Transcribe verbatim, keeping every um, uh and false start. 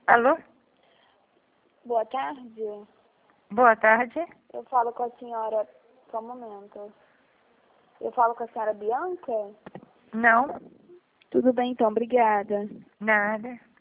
Alô? Boa tarde. Boa tarde. Eu falo com a senhora... Só um momento. Eu falo com a senhora Bianca? Não, Tudo bem, então. Obrigada. nada.